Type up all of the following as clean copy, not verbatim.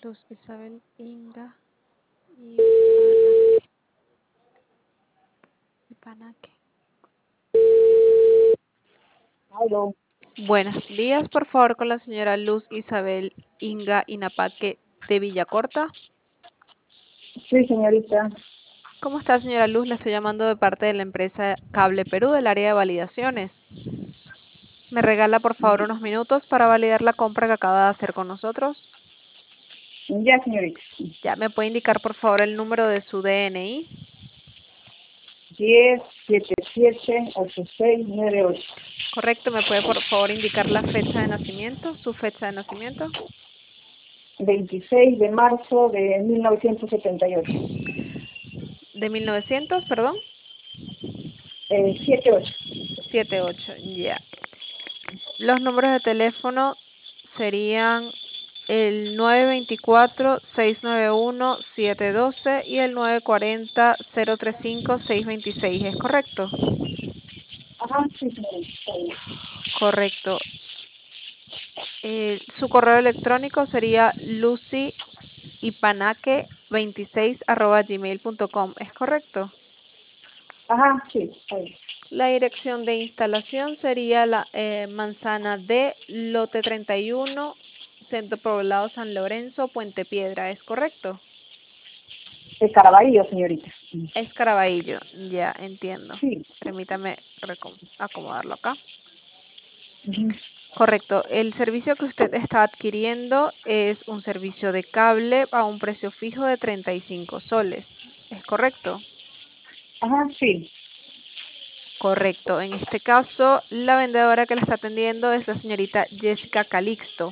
Luz Isabel Inga y Panaque. Aló. Buenos días, por favor, con la señora Luz Isabel Inga Inapaque de Villacorta. Sí, señorita. ¿Cómo está, señora Luz? Le estoy llamando de parte de la empresa Cable Perú del área de validaciones. ¿Me regala, por favor, unos minutos para validar la compra que acaba de hacer con nosotros? Ya, señorita. Ya, ¿me puede indicar, por favor, el número de su DNI? 10778698. Correcto, ¿me puede, por favor, indicar la fecha de nacimiento, su fecha de nacimiento? 26 de marzo de 1978. De 1900, perdón. 78. 78, ya. Los números de teléfono serían el 924-691-712 y el 940-035-626, ¿es correcto? Ajá, sí, señorita. Está bien. Correcto. Su correo electrónico sería lucyipanaque26@gmail.com, ¿es correcto? Ajá, sí, está bien. La dirección de instalación sería la Manzana D, lote 31, Centro Poblado San Lorenzo, Puente Piedra, ¿es correcto? De Caraballo, señorita. Es Caraballo, ya entiendo. Sí. Permítame acomodarlo acá. Ujú. Correcto, el servicio que usted está adquiriendo es un servicio de cable a un precio fijo de 35 soles, ¿es correcto? Ajá, sí. Correcto, en este caso la vendedora que le está atendiendo es la señorita Jessica Calixto.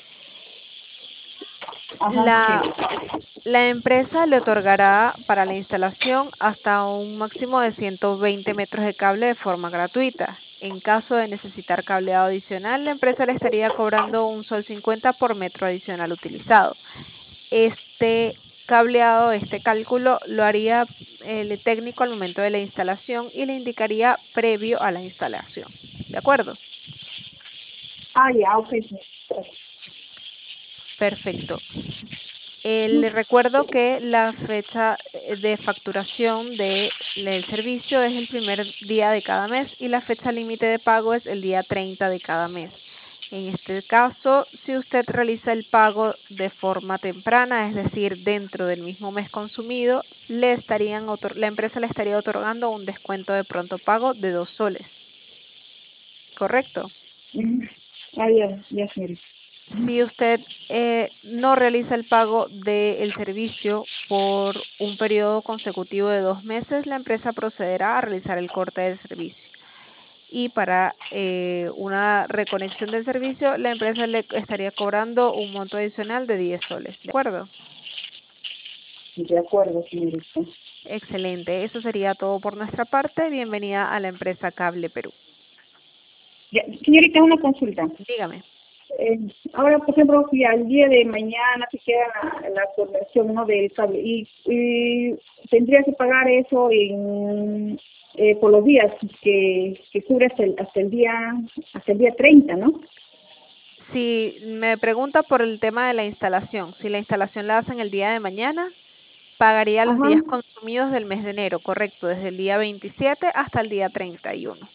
Ajá, sí. La, la empresa le otorgará para la instalación hasta un máximo de 120 metros de cable de forma gratuita. En caso de necesitar cableado adicional, la empresa le estaría cobrando un sol 50 por metro adicional utilizado. Este cableado, este cálculo lo haría el técnico al momento de la instalación y le indicaría previo a la instalación. ¿De acuerdo? Ah, ya, ok, señorita. Perfecto. Le recuerdo que la fecha de facturación del servicio es el primer día de cada mes y la fecha límite de pago es el día 30 de cada mes. En este caso, si usted realiza el pago de forma temprana, es decir, dentro del mismo mes consumido, la empresa le estaría otorgando un descuento de pronto pago de 2 soles. ¿Correcto? Ujú. Ah, ya, ya, señorita. Si usted no realiza el pago del servicio por un periodo consecutivo de 2 meses, la empresa procederá a realizar el corte del servicio. Y para una reconexión del servicio, la empresa le estaría cobrando un monto adicional de 10 soles. ¿De acuerdo? De acuerdo, señorita. Excelente. Eso sería todo por nuestra parte. Bienvenida a la empresa Cable Perú. Ya, señorita, una consulta. Dígame. Ahora, por ejemplo, si al día de mañana se queda la conexión, ¿no?, del cable y tendría que pagar eso por los días que cubre hasta el día 30, ¿no? Si me pregunta por el tema de la instalación, si la instalación la hacen el día de mañana, pagaría los Ajá. días consumidos del mes de enero, correcto, desde el día 27 hasta el día 31.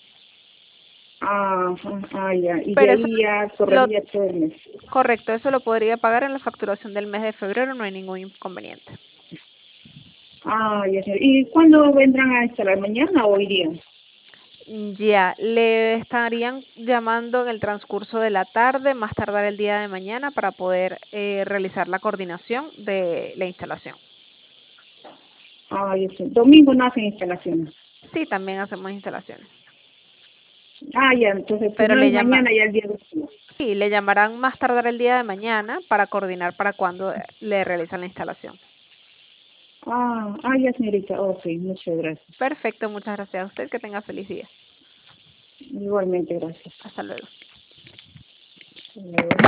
Ya. Y de Pero eso ahí ya lo correría todo el mes. correcto, eso lo podría pagar en la facturación del mes de febrero, no hay ningún inconveniente. Ya, señor. ¿Y cuándo vendrán a instalar? ¿Mañana o hoy día? Ya, le estarían llamando en el transcurso de la tarde, más tardar el día de mañana, para poder realizar la coordinación de la instalación. Ya sé. Domingo no hacen instalaciones. Sí, también hacemos instalaciones, Ya, entonces si pero no es mañana, ya el día después. sí, le llamarán más tardar el día de mañana para coordinar para cuándo le realizan la instalación. Ya, señorita. Ok, muchas gracias. Perfecto, muchas gracias a usted, que tenga feliz día. Igualmente, gracias. Hasta luego.